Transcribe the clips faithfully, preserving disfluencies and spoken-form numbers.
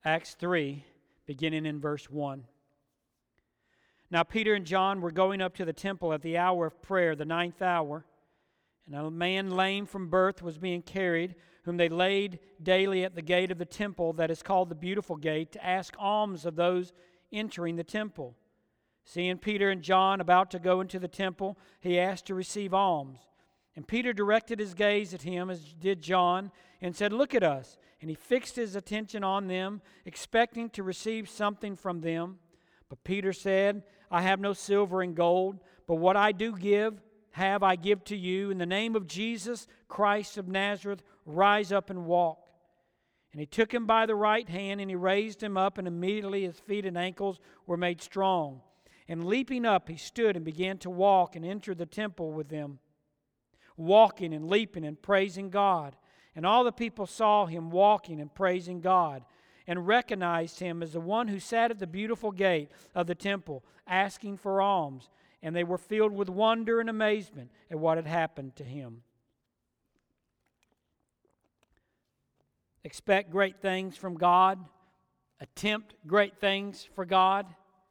Acts three, beginning in verse one. Now Peter and John were going up to the temple at the hour of prayer, the ninth hour, and a man lame from birth was being carried, whom they laid daily at the gate of the temple that is called the Beautiful Gate, to ask alms of those entering the temple. Seeing Peter and John about to go into the temple, he asked to receive alms. And Peter directed his gaze at him, as did John, and said, "Look at us." And he fixed his attention on them, expecting to receive something from them. But Peter said, "I have no silver and gold, but what I do give, have I give to you. In the name of Jesus Christ of Nazareth, rise up and walk." And he took him by the right hand, and he raised him up, and immediately his feet and ankles were made strong. And leaping up, he stood and began to walk, and entered the temple with them, walking and leaping and praising God. And all the people saw him walking and praising God, and recognized him as the one who sat at the beautiful gate of the temple, asking for alms. And they were filled with wonder and amazement at what had happened to him. Expect great things from God. Attempt great things for God.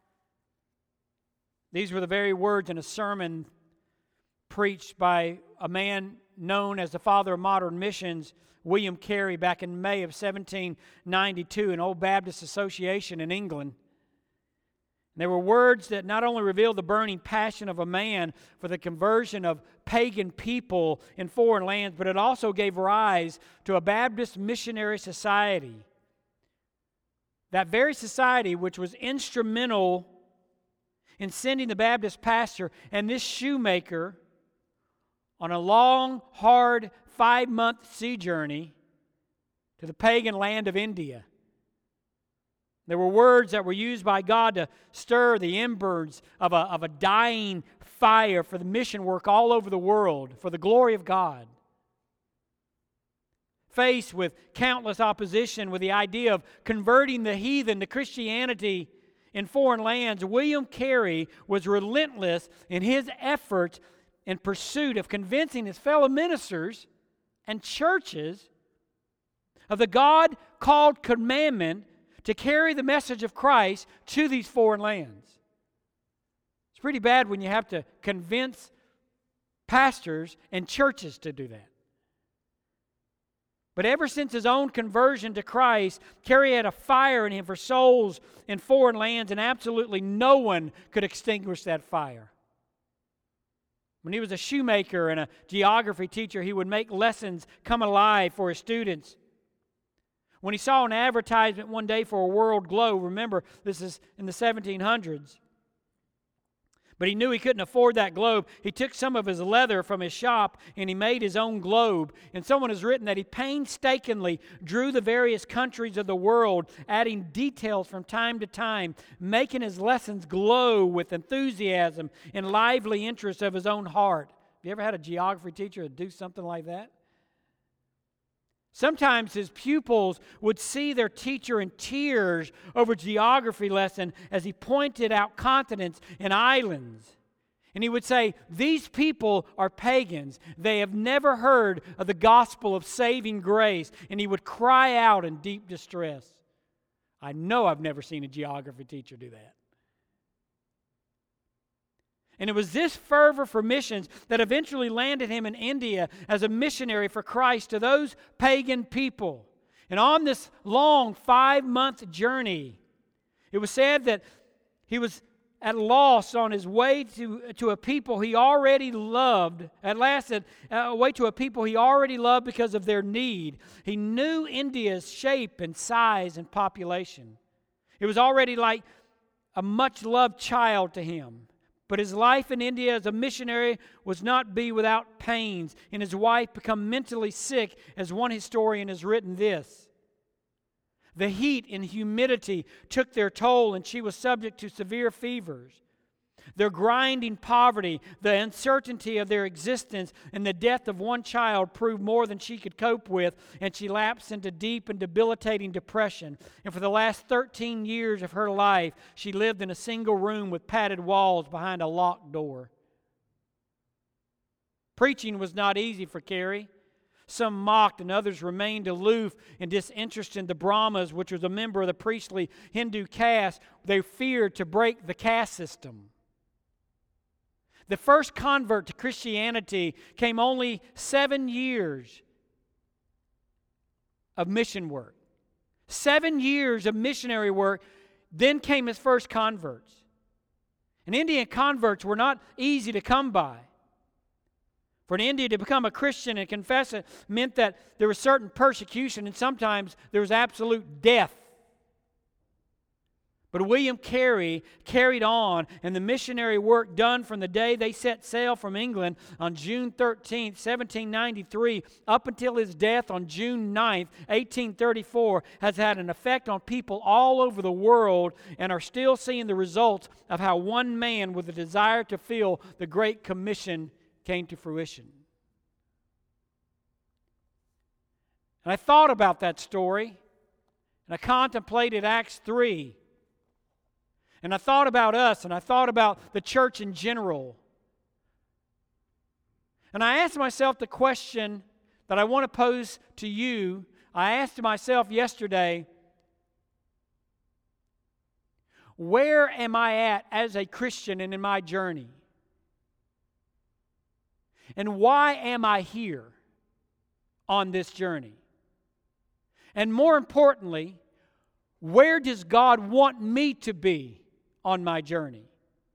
These were the very words in a sermon preached by a man known as the father of modern missions, William Carey, back in May of seventeen ninety-two, an Old Baptist association in England. They were words that not only revealed the burning passion of a man for the conversion of pagan people in foreign lands, but it also gave rise to a Baptist missionary society. That very society which was instrumental in sending the Baptist pastor and this shoemaker on a long, hard, five-month sea journey to the pagan land of India. There were words that were used by God to stir the embers of a, of a dying fire for the mission work all over the world, for the glory of God. Faced with countless opposition with the idea of converting the heathen to Christianity in foreign lands, William Carey was relentless in his efforts in pursuit of convincing his fellow ministers and churches of the God-called commandment to carry the message of Christ to these foreign lands. It's pretty bad when you have to convince pastors and churches to do that. But ever since his own conversion to Christ, Carey had a fire in him for souls in foreign lands, and absolutely no one could extinguish that fire. When he was a shoemaker and a geography teacher, he would make lessons come alive for his students. When he saw an advertisement one day for a world globe, remember, this is in the seventeen hundreds, but he knew he couldn't afford that globe. He took some of his leather from his shop and he made his own globe. And someone has written that he painstakingly drew the various countries of the world, adding details from time to time, making his lessons glow with enthusiasm and lively interest of his own heart. Have you ever had a geography teacher do something like that? Sometimes his pupils would see their teacher in tears over geography lesson as he pointed out continents and islands. And he would say, "These people are pagans. They have never heard of the gospel of saving grace." And he would cry out in deep distress. I know I've never seen a geography teacher do that. And it was this fervor for missions that eventually landed him in India as a missionary for Christ to those pagan people. And on this long five-month journey, it was said that he was at loss on his way to, to a people he already loved. At last, at a way to a people he already loved because of their need. He knew India's shape and size and population. It was already like a much-loved child to him. But his life in India as a missionary was not be without pains, and his wife become mentally sick, as one historian has written this. The heat and humidity took their toll, and she was subject to severe fevers. Their grinding poverty, the uncertainty of their existence, and the death of one child proved more than she could cope with, and she lapsed into deep and debilitating depression. And for the last thirteen years of her life, she lived in a single room with padded walls behind a locked door. Preaching was not easy for Carey. Some mocked and others remained aloof and disinterested in the Brahmas, which was a member of the priestly Hindu caste. They feared to break the caste system. The first convert to Christianity came only seven years of mission work. Seven years of missionary work, then came his first converts. And Indian converts were not easy to come by. For an Indian to become a Christian and confess it meant that there was certain persecution, and sometimes there was absolute death. But William Carey carried on, and the missionary work done from the day they set sail from England on June thirteenth, seventeen ninety-three, up until his death on June ninth, eighteen thirty-four, has had an effect on people all over the world, and are still seeing the results of how one man with a desire to fill the Great Commission came to fruition. And I thought about that story, and I contemplated Acts three. And I thought about us, and I thought about the church in general. And I asked myself the question that I want to pose to you. I asked myself yesterday, where am I at as a Christian and in my journey? And why am I here on this journey? And more importantly, where does God want me to be on my journey?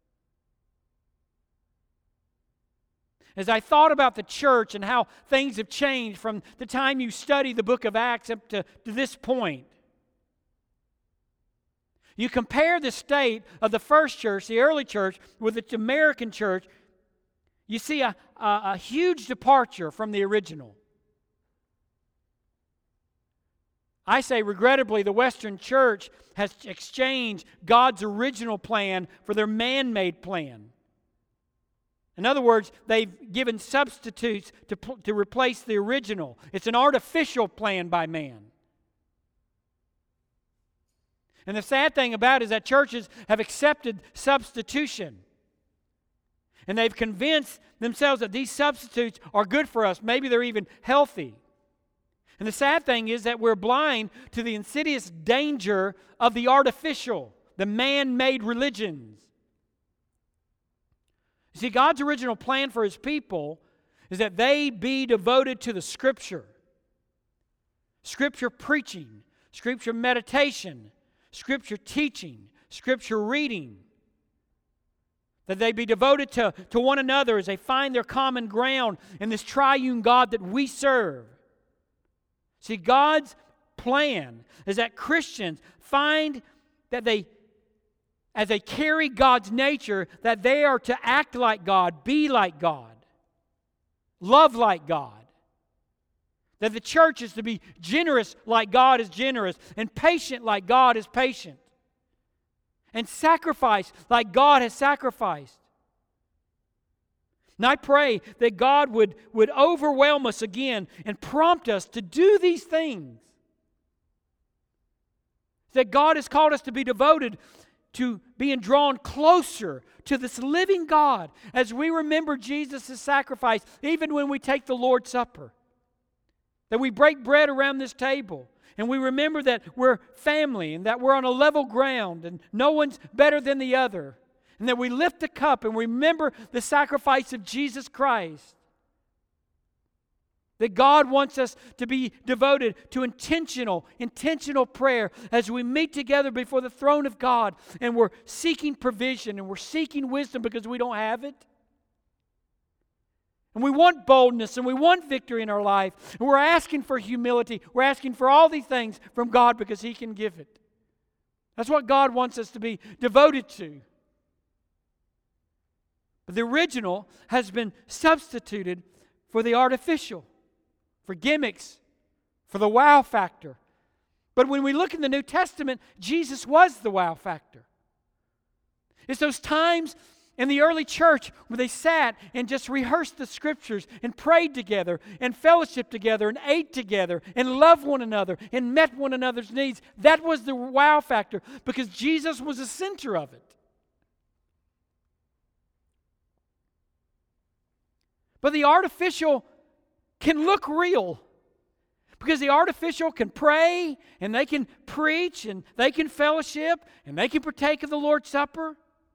As I thought about the church and how things have changed from the time you study the book of Acts up to, to this point, you compare the state of the first church, the early church, with the American church, you see a, a, a huge departure from the original. I say, regrettably, the Western church has exchanged God's original plan for their man-made plan. In other words, they've given substitutes to, to replace the original. It's an artificial plan by man. And the sad thing about it is that churches have accepted substitution. And they've convinced themselves that these substitutes are good for us. Maybe they're even healthy. And the sad thing is that we're blind to the insidious danger of the artificial, the man-made religions. You see, God's original plan for His people is that they be devoted to the Scripture. Scripture preaching, Scripture meditation, Scripture teaching, Scripture reading. That they be devoted to, to one another as they find their common ground in this triune God that we serve. See, God's plan is that Christians find that they, as they carry God's nature, that they are to act like God, be like God, love like God. That the church is to be generous like God is generous, and patient like God is patient, and sacrifice like God has sacrificed. And I pray that God would, would overwhelm us again and prompt us to do these things. That God has called us to be devoted to being drawn closer to this living God as we remember Jesus' sacrifice, even when we take the Lord's Supper. That we break bread around this table and we remember that we're family and that we're on a level ground and no one's better than the other. And that we lift the cup and remember the sacrifice of Jesus Christ. That God wants us to be devoted to intentional, intentional prayer as we meet together before the throne of God and we're seeking provision and we're seeking wisdom because we don't have it. And we want boldness and we want victory in our life. And we're asking for humility. We're asking for all these things from God because He can give it. That's what God wants us to be devoted to. But the original has been substituted for the artificial, for gimmicks, for the wow factor. But when we look in the New Testament, Jesus was the wow factor. It's those times in the early church where they sat and just rehearsed the Scriptures and prayed together and fellowshiped together and ate together and loved one another and met one another's needs. That was the wow factor because Jesus was the center of it. But the artificial can look real. Because the artificial can pray, and they can preach, and they can fellowship, and they can partake of the Lord's Supper.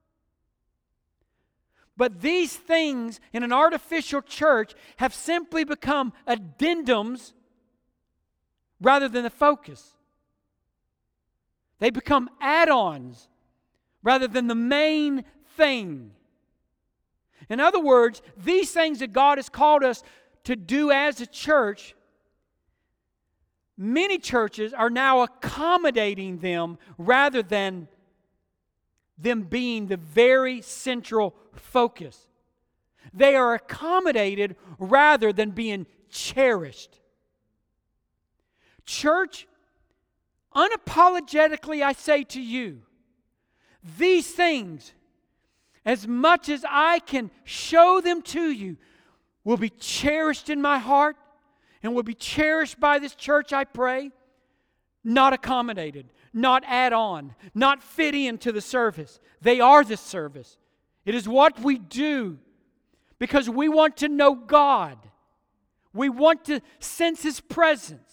But these things in an artificial church have simply become addendums rather than the focus. They become add-ons rather than the main thing. In other words, these things that God has called us to do as a church, many churches are now accommodating them rather than them being the very central focus. They are accommodated rather than being cherished. Church, unapologetically I say to you, these things, as much as I can show them to you, will be cherished in my heart and will be cherished by this church, I pray. Not accommodated, not add on, not fit into the service. They are the service. It is what we do because we want to know God. We want to sense His presence.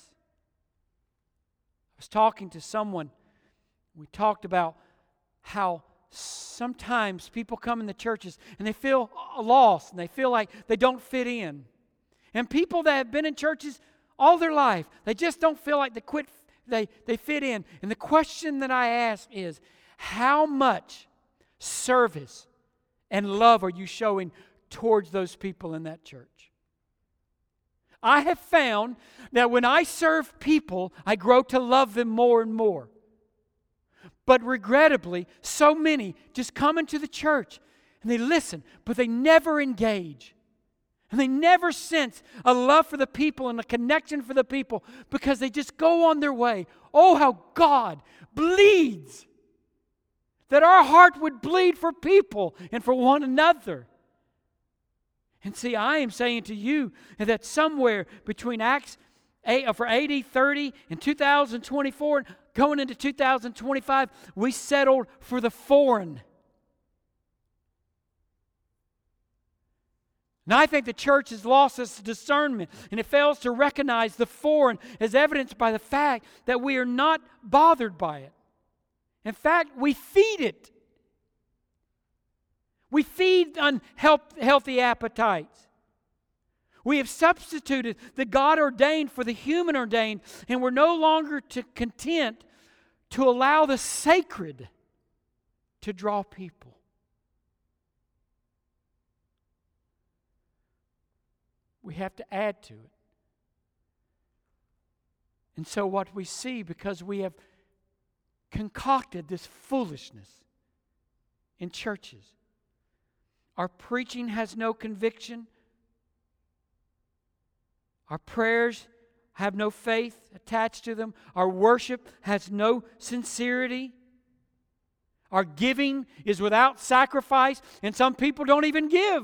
I was talking to someone. We talked about how sometimes people come in the churches and they feel lost and they feel like they don't fit in. And people that have been in churches all their life, they just don't feel like they quit, they, they fit in. And the question that I ask is, how much service and love are you showing towards those people in that church? I have found that when I serve people, I grow to love them more and more. But regrettably, so many just come into the church and they listen, but they never engage. And they never sense a love for the people and a connection for the people because they just go on their way. Oh, how God bleeds. That our heart would bleed for people and for one another. And see, I am saying to you that somewhere between Acts for A D thirty and two thousand twenty-four, going into two thousand twenty-five, we settled for the foreign. And I think the church has lost its discernment and it fails to recognize the foreign as evidenced by the fact that we are not bothered by it. In fact, we feed it. We feed unhealthy appetites. We have substituted the God ordained for the human ordained, and we're no longer to content to allow the sacred to draw people. We have to add to it. And so what we see, because we have concocted this foolishness in churches, our preaching has no conviction. Our prayers have no faith attached to them. Our worship has no sincerity. Our giving is without sacrifice, and some people don't even give.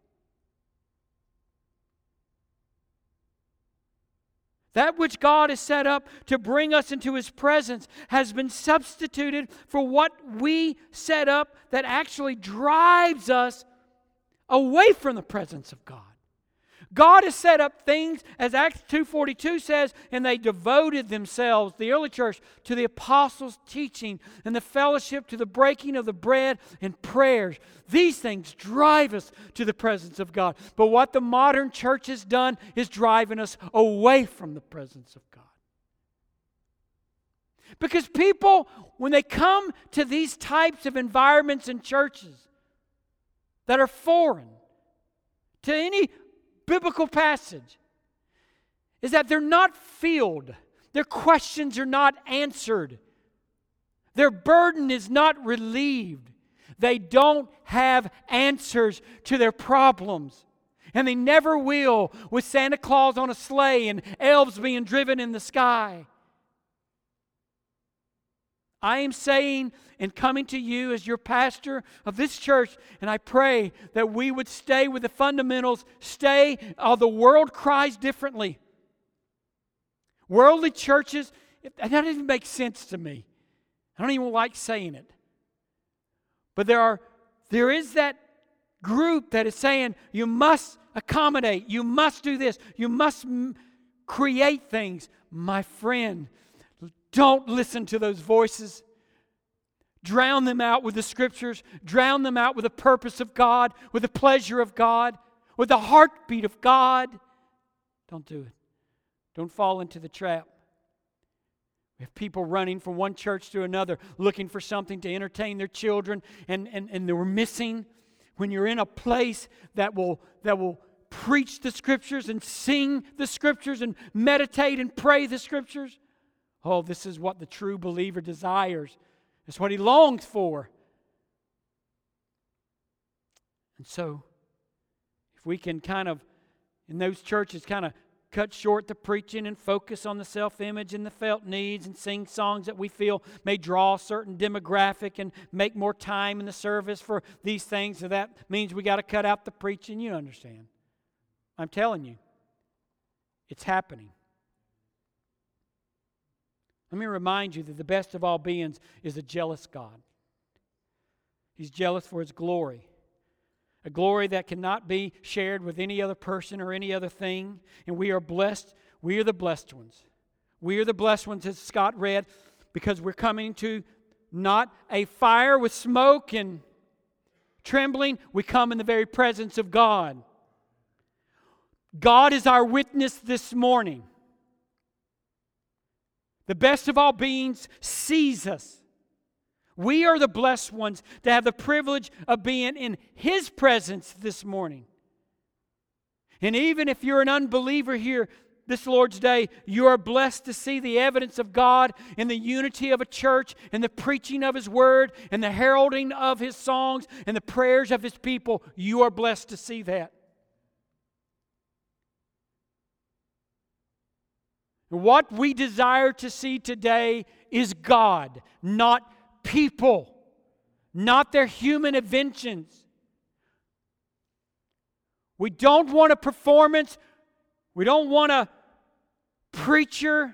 That which God has set up to bring us into His presence has been substituted for what we set up that actually drives us away from the presence of God. God has set up things, as Acts two forty-two says, and they devoted themselves, the early church, to the apostles' teaching and the fellowship, to the breaking of the bread and prayers. These things drive us to the presence of God. But what the modern church has done is driving us away from the presence of God. Because people, when they come to these types of environments and churches that are foreign to any biblical passage, is that they're not filled. Their questions are not answered. Their burden is not relieved. They don't have answers to their problems. And they never will, with Santa Claus on a sleigh and elves being driven in the sky. I am saying and coming to you as your pastor of this church, and I pray that we would stay with the fundamentals, stay, uh, the world cries differently. Worldly churches, that doesn't even make sense to me. I don't even like saying it. But there are, there is that group that is saying you must accommodate. You must do this. You must m- create things. My friend, don't listen to those voices. Drown them out with the Scriptures. Drown them out with the purpose of God, with the pleasure of God, with the heartbeat of God. Don't do it. Don't fall into the trap. We have people running from one church to another, looking for something to entertain their children, and, and, and they're missing. When you're in a place that will, that will preach the Scriptures and sing the Scriptures and meditate and pray the Scriptures, oh, this is what the true believer desires. It's what he longs for. And so, if we can kind of, in those churches, kind of cut short the preaching and focus on the self-image and the felt needs and sing songs that we feel may draw a certain demographic and make more time in the service for these things, so that means we got to cut out the preaching. You understand. I'm telling you, it's happening. Let me remind you that the best of all beings is a jealous God. He's jealous for His glory. A glory that cannot be shared with any other person or any other thing. And we are blessed. We are the blessed ones. We are the blessed ones, as Scott read, because we're coming to not a fire with smoke and trembling. We come in the very presence of God. God is our witness this morning. The best of all beings sees us. We are the blessed ones to have the privilege of being in His presence this morning. And even if you're an unbeliever here this Lord's Day, you are blessed to see the evidence of God in the unity of a church, and the preaching of His Word, and the heralding of His songs, and the prayers of His people. You are blessed to see that. What we desire to see today is God, not people, not their human inventions. We don't want a performance. We don't want a preacher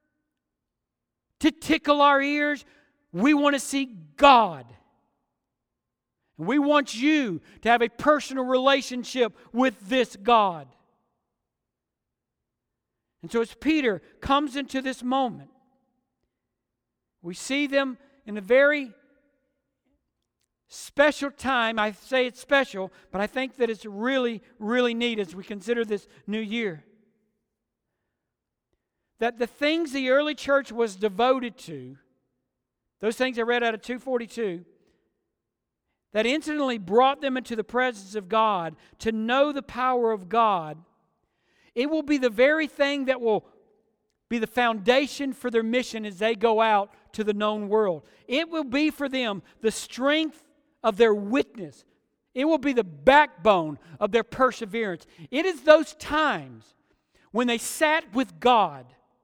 to tickle our ears. We want to see God. And we want you to have a personal relationship with this God. And so as Peter comes into this moment, we see them in a very special time. I say it's special, but I think that it's really, really neat as we consider this new year. That the things the early church was devoted to, those things I read out of two forty-two, that instantly brought them into the presence of God, to know the power of God, it will be the very thing that will be the foundation for their mission as they go out to the known world. It will be for them the strength of their witness. It will be the backbone of their perseverance. It is those times when they sat with God,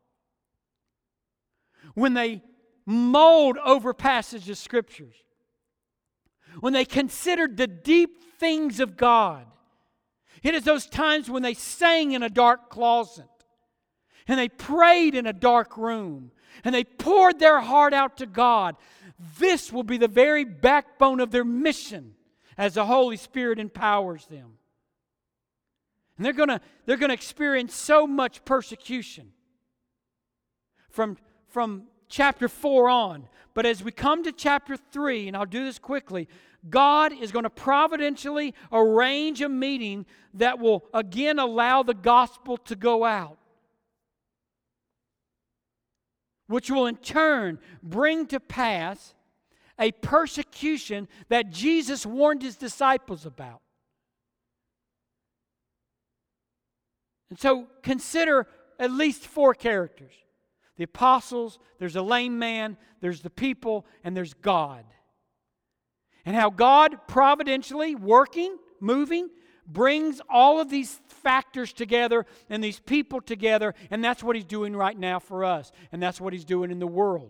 when they mulled over passages of Scriptures, when they considered the deep things of God. It is those times when they sang in a dark closet, and they prayed in a dark room, and they poured their heart out to God. This will be the very backbone of their mission as the Holy Spirit empowers them. And they're going to they're going to experience so much persecution from, from chapter four on. But as we come to chapter three, and I'll do this quickly, God is going to providentially arrange a meeting that will again allow the gospel to go out, which will in turn bring to pass a persecution that Jesus warned His disciples about. And so consider at least four characters. The apostles, there's a lame man, there's the people, and there's God. And how God providentially working, moving, brings all of these factors together and these people together, and that's what He's doing right now for us, and that's what He's doing in the world.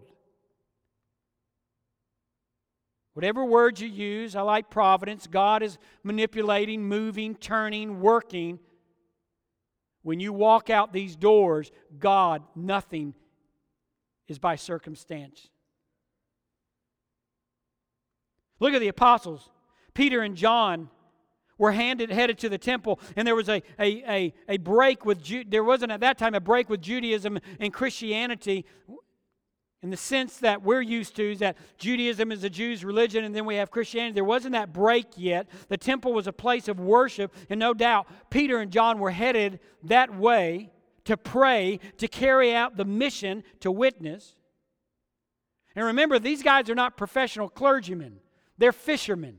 Whatever words you use, I like providence. God is manipulating, moving, turning, working. When you walk out these doors, God, nothing is by circumstance. Look at the apostles. Peter and John were handed, headed to the temple, and there was a, a, a, a break with, Ju- there wasn't at that time a break with Judaism and Christianity in the sense that we're used to, is that Judaism is the Jews' religion and then we have Christianity. There wasn't that break yet. The temple was a place of worship, and no doubt Peter and John were headed that way to pray, to carry out the mission to witness. And remember, these guys are not professional clergymen. They're fishermen.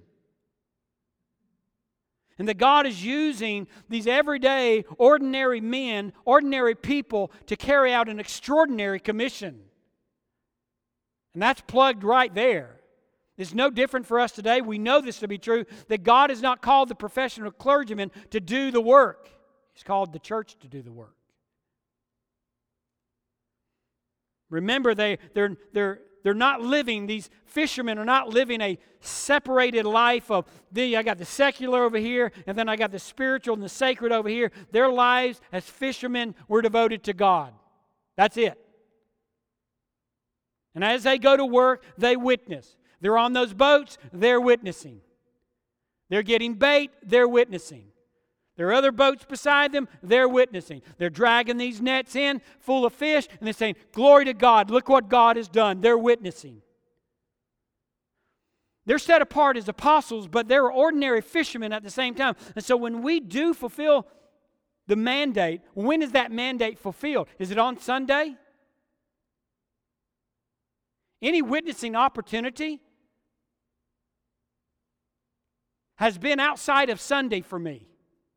And that God is using these everyday, ordinary men, ordinary people to carry out an extraordinary commission. And that's plugged right there. It's no different for us today. We know this to be true, that God has not called the professional clergyman to do the work. He's called the church to do the work. Remember, they, they're, they're, they're not living, these fishermen are not living a separated life of, the, I got the secular over here, and then I got the spiritual and the sacred over here. Their lives as fishermen were devoted to God. That's it. And as they go to work, they witness. They're on those boats, they're witnessing. They're getting bait, they're witnessing. There are other boats beside them, they're witnessing. They're dragging these nets in full of fish, and they're saying, glory to God, look what God has done. They're witnessing. They're set apart as apostles, but they're ordinary fishermen at the same time. And so when we do fulfill the mandate, when is that mandate fulfilled? Is it on Sunday? Any witnessing opportunity has been outside of Sunday for me.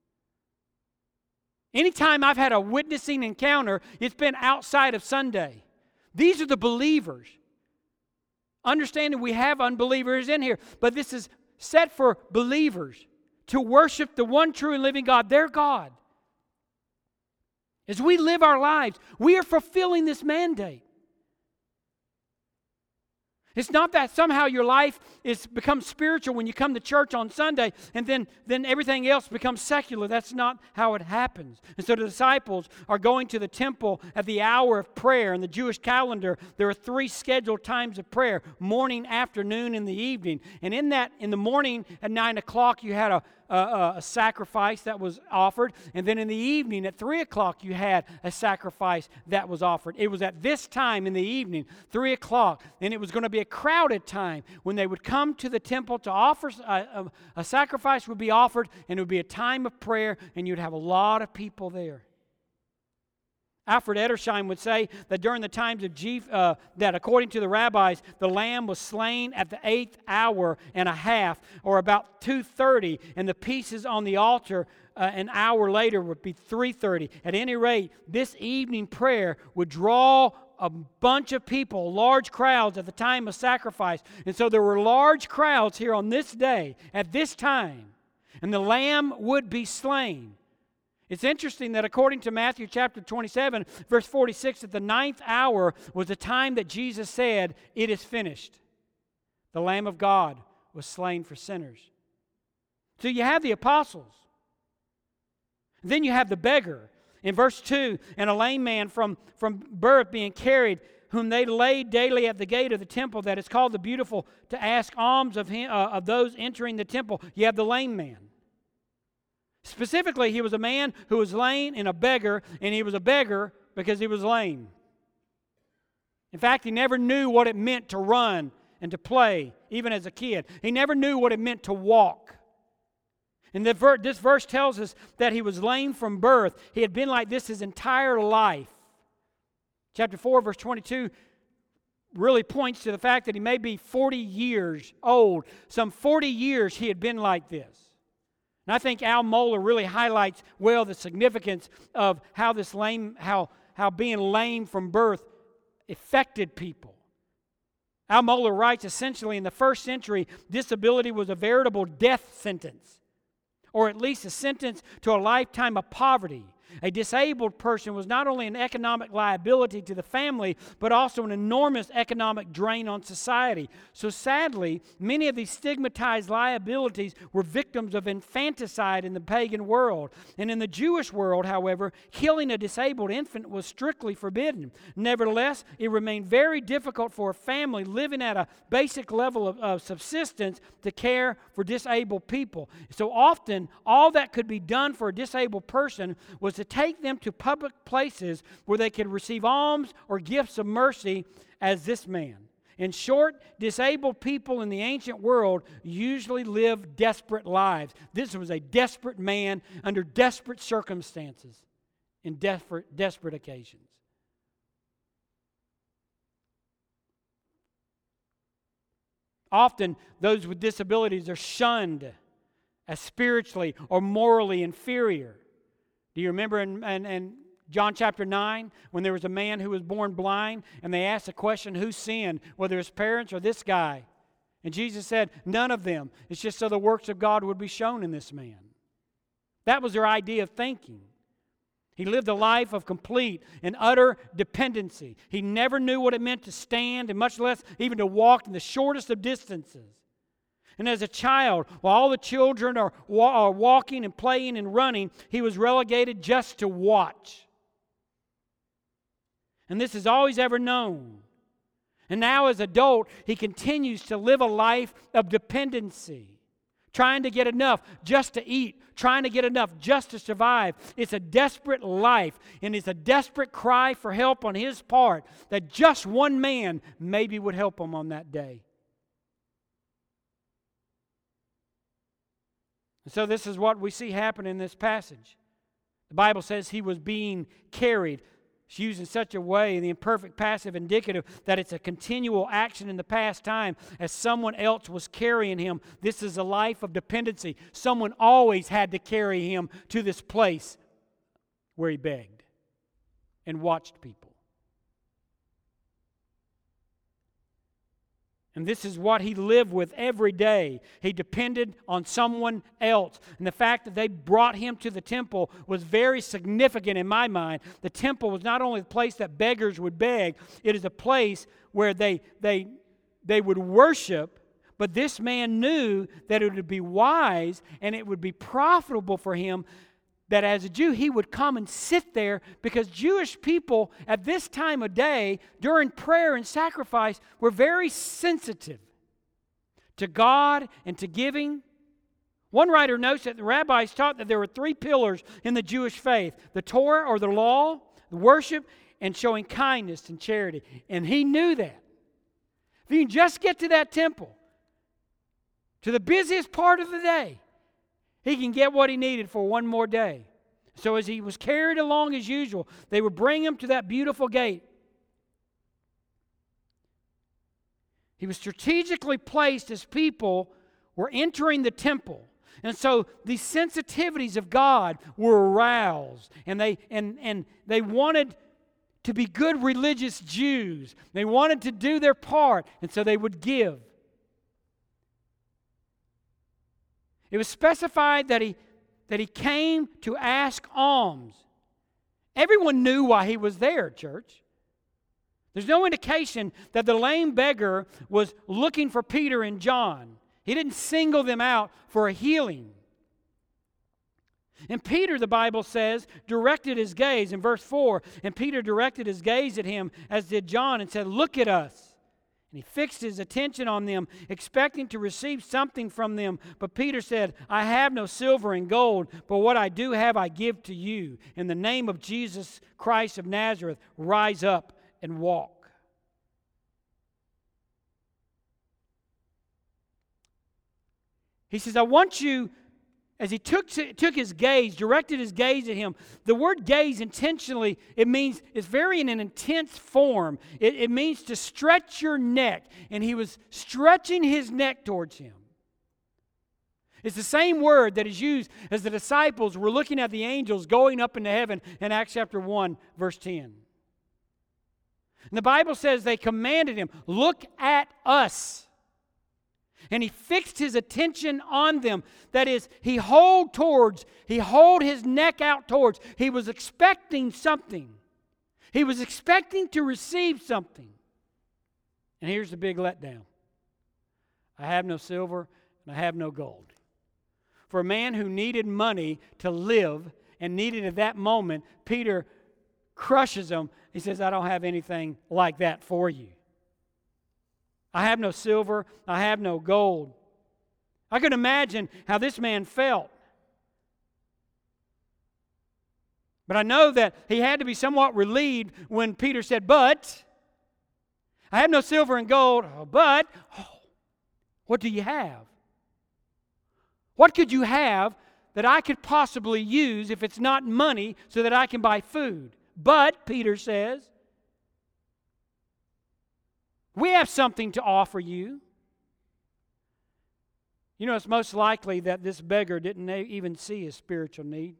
Anytime I've had a witnessing encounter, it's been outside of Sunday. These are the believers. Understanding we have unbelievers in here, but this is set for believers to worship the one true and living God, their God. As we live our lives, we are fulfilling this mandate. It's not that somehow your life is becomes spiritual when you come to church on Sunday and then, then everything else becomes secular. That's not how it happens. And so the disciples are going to the temple at the hour of prayer. In the Jewish calendar, there are three scheduled times of prayer: morning, afternoon, and the evening. And in that, in the morning at nine o'clock, you had a A, a sacrifice that was offered, and then in the evening at three o'clock you had a sacrifice that was offered. It was at this time in the evening, three o'clock, and it was going to be a crowded time when they would come to the temple to offer, a, a, a sacrifice would be offered, and it would be a time of prayer, and you'd have a lot of people there. Alfred Edersheim would say that during the times of Jeff, uh, that according to the rabbis, the lamb was slain at the eighth hour and a half, or about two thirty, and the pieces on the altar uh, an hour later would be three thirty. At any rate, this evening prayer would draw a bunch of people, large crowds at the time of sacrifice. And so there were large crowds here on this day, at this time, and the lamb would be slain. It's interesting that according to Matthew chapter twenty-seven, verse forty-six, at the ninth hour was the time that Jesus said, "It is finished." The Lamb of God was slain for sinners. So you have the apostles. Then you have the beggar. In verse two, and a lame man from, from birth being carried, whom they laid daily at the gate of the temple that is called the Beautiful, to ask alms of, him, uh, of those entering the temple. You have the lame man. Specifically, he was a man who was lame and a beggar, and he was a beggar because he was lame. In fact, he never knew what it meant to run and to play, even as a kid. He never knew what it meant to walk. And the ver- this verse tells us that he was lame from birth. He had been like this his entire life. Chapter four, verse twenty-two really points to the fact that he may be forty years old. Some forty years he had been like this. And I think Al Mohler really highlights well the significance of how this lame, how, how being lame from birth affected people. Al Mohler writes, essentially, in the first century, disability was a veritable death sentence, or at least a sentence to a lifetime of poverty. A disabled person was not only an economic liability to the family, but also an enormous economic drain on society. So sadly, many of these stigmatized liabilities were victims of infanticide in the pagan world. And in the Jewish world, however, killing a disabled infant was strictly forbidden. Nevertheless, it remained very difficult for a family living at a basic level of, of subsistence to care for disabled people. So often, all that could be done for a disabled person was to take them to public places where they could receive alms or gifts of mercy, as this man. In short, disabled people in the ancient world usually lived desperate lives. This was a desperate man under desperate circumstances in desperate, desperate occasions. Often, those with disabilities are shunned as spiritually or morally inferior. Do you remember in, in, in John chapter nine when there was a man who was born blind and they asked the question, who sinned, whether his parents or this guy? And Jesus said, none of them. It's just so the works of God would be shown in this man. That was their idea of thinking. He lived a life of complete and utter dependency. He never knew what it meant to stand, and much less even to walk in the shortest of distances. And as a child, while all the children are, wa- are walking and playing and running, he was relegated just to watch. And this is all he's ever known. And now as an adult, he continues to live a life of dependency, trying to get enough just to eat, trying to get enough just to survive. It's a desperate life, and it's a desperate cry for help on his part that just one man maybe would help him on that day. And so this is what we see happen in this passage. The Bible says he was being carried. It's used in such a way, the imperfect passive indicative, that it's a continual action in the past time as someone else was carrying him. This is a life of dependency. Someone always had to carry him to this place where he begged and watched people. And this is what he lived with every day. He depended on someone else. And the fact that they brought him to the temple was very significant in my mind. The temple was not only the place that beggars would beg, it is a place where they, they, they would worship. But this man knew that it would be wise and it would be profitable for him that as a Jew, he would come and sit there, because Jewish people at this time of day, during prayer and sacrifice, were very sensitive to God and to giving. One writer notes that the rabbis taught that there were three pillars in the Jewish faith: the Torah, or the law, the worship, and showing kindness and charity. And he knew that. If you can just get to that temple, to the busiest part of the day, he can get what he needed for one more day. So as he was carried along as usual, they would bring him to that beautiful gate. He was strategically placed as people were entering the temple. And so these sensitivities of God were aroused. And they, and, and they wanted to be good religious Jews. They wanted to do their part, and so they would give. It was specified that he, that he came to ask alms. Everyone knew why he was there, church. There's no indication that the lame beggar was looking for Peter and John. He didn't single them out for a healing. And Peter, the Bible says, directed his gaze in verse four. And Peter directed his gaze at him, as did John, and said, "Look at us." And he fixed his attention on them, expecting to receive something from them. But Peter said, "I have no silver and gold, but what I do have I give to you. In the name of Jesus Christ of Nazareth, rise up and walk." He says, I want you, as he took, took his gaze, directed his gaze at him. The word gaze intentionally, it means, it's very in an intense form. It, it means to stretch your neck. And he was stretching his neck towards him. It's the same word that is used as the disciples were looking at the angels going up into heaven in Acts chapter one, verse ten. And the Bible says they commanded him, "Look at us." And he fixed his attention on them. That is, he hauled towards, he hauled his neck out towards. He was expecting something. He was expecting to receive something. And here's the big letdown. I have no silver and I have no gold. For a man who needed money to live and needed at that moment, Peter crushes him. He says, I don't have anything like that for you. I have no silver, I have no gold. I can imagine how this man felt. But I know that he had to be somewhat relieved when Peter said, but I have no silver and gold, but oh, what do you have? What could you have that I could possibly use if it's not money so that I can buy food? But, Peter says, we have something to offer you. You know, it's most likely that this beggar didn't even see his spiritual need.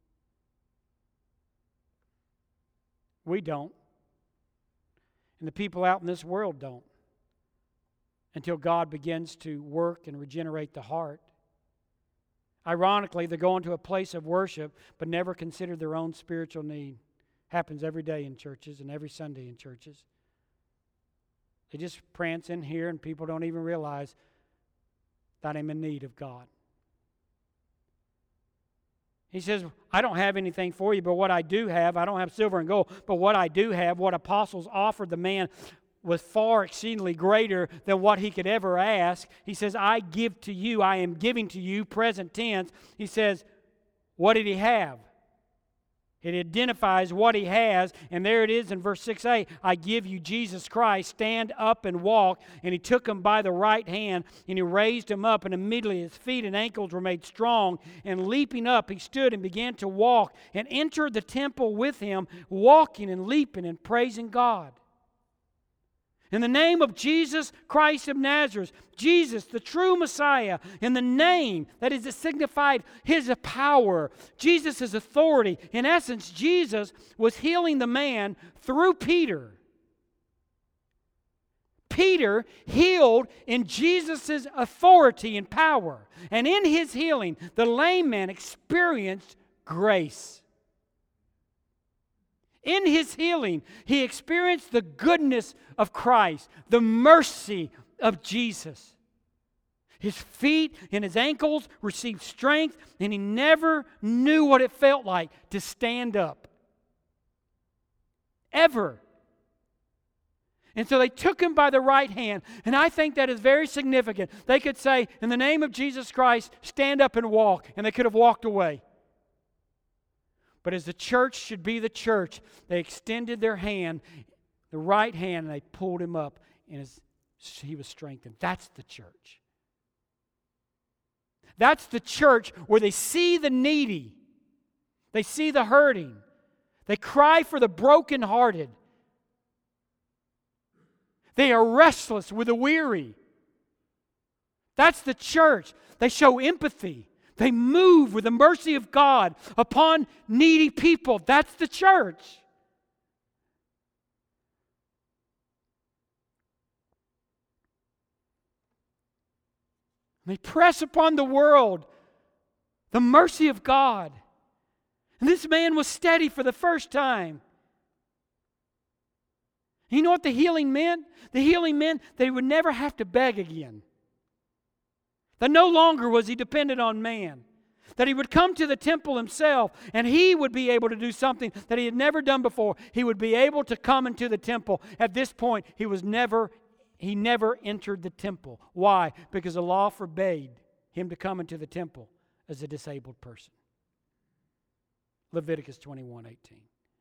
We don't. And the people out in this world don't. Until God begins to work and regenerate the heart. Ironically, they go into a place of worship but never consider their own spiritual need. Happens every day in churches and every Sunday in churches. They just prance in here and people don't even realize that I'm in need of God. He says, I don't have anything for you, but what I do have, I don't have silver and gold, but what I do have, what apostles offered the man was far exceedingly greater than what he could ever ask. He says, I give to you, I am giving to you, present tense. He says, what did he have? It identifies what he has, and there it is in verse six a. I give you Jesus Christ, stand up and walk. And he took him by the right hand, and he raised him up, and immediately his feet and ankles were made strong. And leaping up, he stood and began to walk, and entered the temple with him, walking and leaping and praising God. In the name of Jesus Christ of Nazareth, Jesus, the true Messiah, in the name, that is, it signified His power, Jesus' authority. In essence, Jesus was healing the man through Peter. Peter healed in Jesus' authority and power. And in his healing, the lame man experienced grace. In his healing, he experienced the goodness of Christ, the mercy of Jesus. His feet and his ankles received strength, and he never knew what it felt like to stand up. Ever. And so they took him by the right hand, and I think that is very significant. They could say, in the name of Jesus Christ, stand up and walk, and they could have walked away. But as the church should be the church, they extended their hand, the right hand, and they pulled him up, and his, he was strengthened. That's the church. That's the church where they see the needy. They see the hurting. They cry for the brokenhearted. They are restless with the weary. That's the church. They show empathy. They move with the mercy of God upon needy people. That's the church. They press upon the world the mercy of God. And this man was steady for the first time. You know what the healing meant? The healing meant that he would never have to beg again. That no longer was he dependent on man. That he would come to the temple himself and he would be able to do something that he had never done before. He would be able to come into the temple. At this point, he was never, he never entered the temple. Why? Because the law forbade him to come into the temple as a disabled person. Leviticus twenty-one eighteen.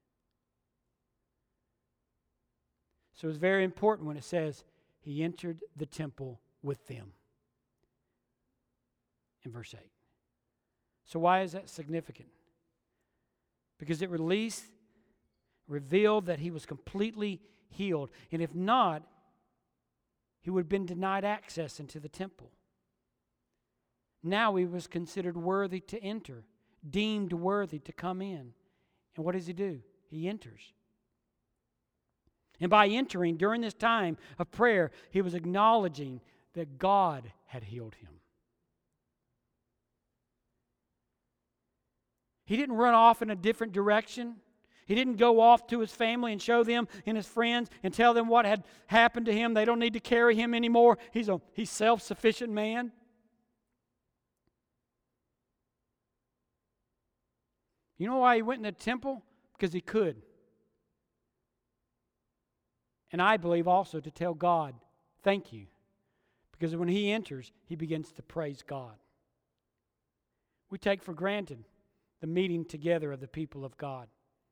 So it's very important when it says he entered the temple with them. In verse eight. So why is that significant? Because it released, revealed that he was completely healed. And if not, he would have been denied access into the temple. Now he was considered worthy to enter, deemed worthy to come in. And what does he do? He enters. And by entering during this time of prayer, he was acknowledging that God had healed him. He didn't run off in a different direction. He didn't go off to his family and show them and his friends and tell them what had happened to him. They don't need to carry him anymore. He's a he's self-sufficient man. You know why he went in the temple? Because he could. And I believe also to tell God, thank you. Because when he enters, he begins to praise God. We take for granted the meeting together of the people of God.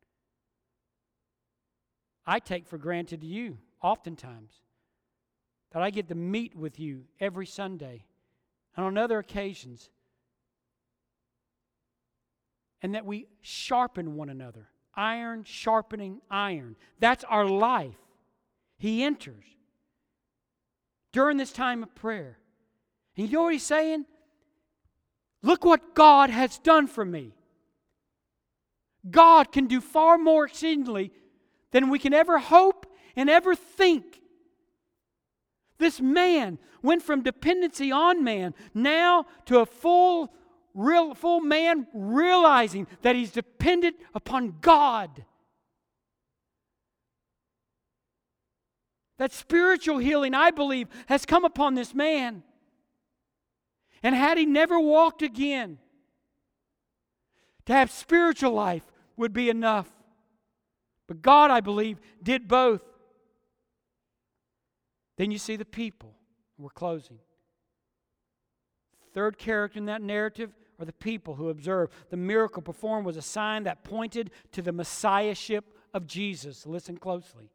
I take for granted you, oftentimes, that I get to meet with you every Sunday and on other occasions, and that we sharpen one another. Iron sharpening iron. That's our life. He enters during this time of prayer. And you know what he's saying? Look what God has done for me. God can do far more exceedingly than we can ever hope and ever think. This man went from dependency on man now to a full, real, full man realizing that he's dependent upon God. That spiritual healing, I believe, has come upon this man. And had he never walked again, to have spiritual life would be enough. But God, I believe, did both. Then you see the people. We're closing. Third character in that narrative are the people who observed. The miracle performed was a sign that pointed to the Messiahship of Jesus. Listen closely.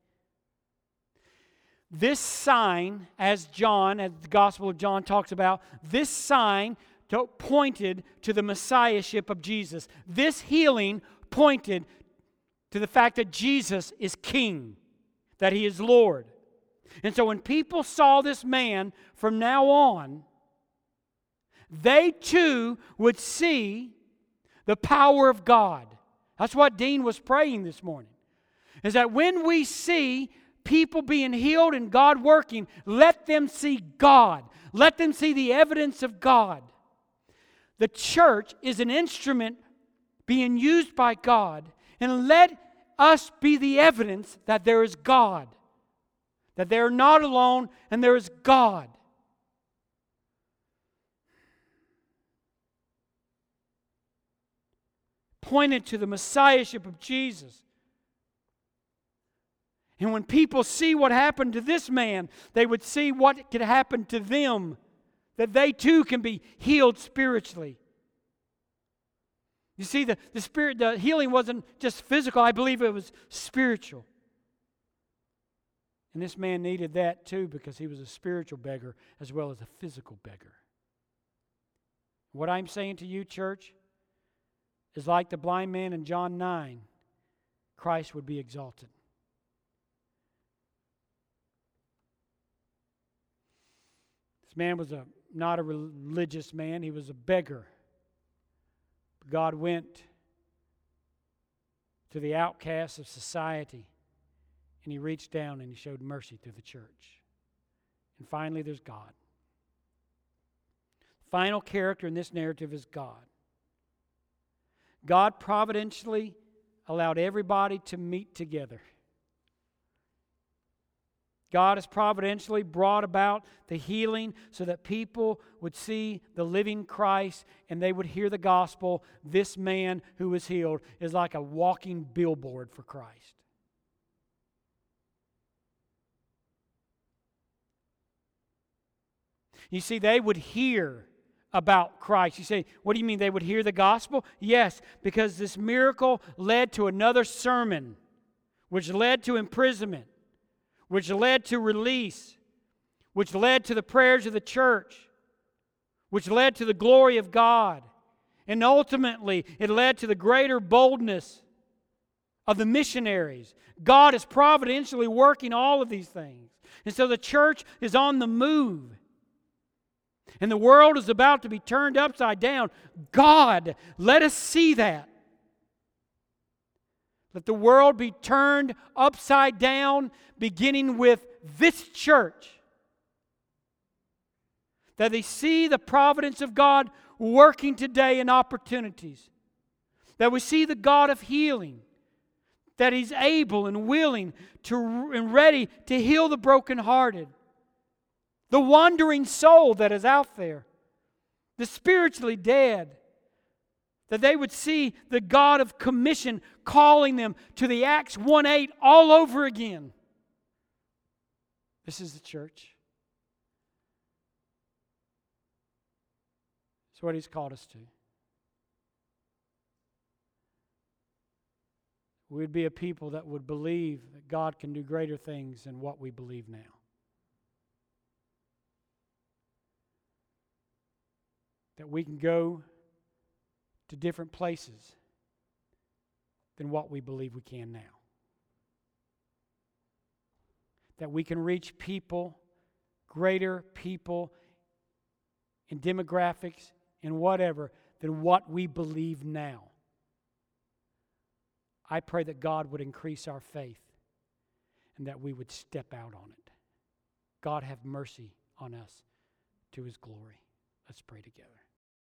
This sign, as John, as the Gospel of John talks about, this sign pointed to the Messiahship of Jesus. This healing pointed to the fact that Jesus is King, that He is Lord. And so when people saw this man from now on, they too would see the power of God. That's what Dean was praying this morning. Is that when we see people being healed and God working, let them see God. Let them see the evidence of God. The church is an instrument being used by God, and let us be the evidence that there is God. That they are not alone and there is God. Pointed to the Messiahship of Jesus. And when people see what happened to this man, they would see what could happen to them. That they too can be healed spiritually. You see, the, the spirit, the healing wasn't just physical, I believe it was spiritual. And this man needed that too because he was a spiritual beggar as well as a physical beggar. What I'm saying to you, church, is like the blind man in John nine, Christ would be exalted. This man was a not a religious man, he was a beggar. God went to the outcasts of society and He reached down and He showed mercy through the church. And finally, there's God. The final character in this narrative is God. God providentially allowed everybody to meet together. God has providentially brought about the healing so that people would see the living Christ and they would hear the gospel. This man who was healed is like a walking billboard for Christ. You see, they would hear about Christ. You say, what do you mean they would hear the gospel? Yes, because this miracle led to another sermon, which led to imprisonment, which led to release, which led to the prayers of the church, which led to the glory of God. And ultimately, it led to the greater boldness of the missionaries. God is providentially working all of these things. And so the church is on the move. And the world is about to be turned upside down. God, let us see that. Let the world be turned upside down, beginning with this church. That they see the providence of God working today in opportunities. That we see the God of healing. That He's able and willing to and ready to heal the brokenhearted. The wandering soul that is out there. The spiritually dead. That they would see the God of commission calling them to the Acts one eight all over again. This is the church. It's what He's called us to. We'd be a people that would believe that God can do greater things than what we believe now. That we can go to different places than what we believe we can now. That we can reach people, greater people, in demographics, in whatever, than what we believe now. I pray that God would increase our faith and that we would step out on it. God have mercy on us to His glory. Let's pray together.